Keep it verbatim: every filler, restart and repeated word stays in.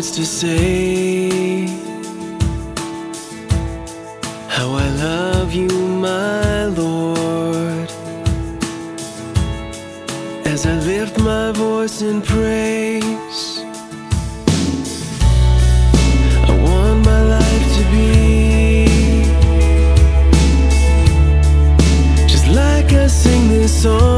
words to say how I love you, my Lord, as I lift my voice in praise. I want my life to be just like I sing this song.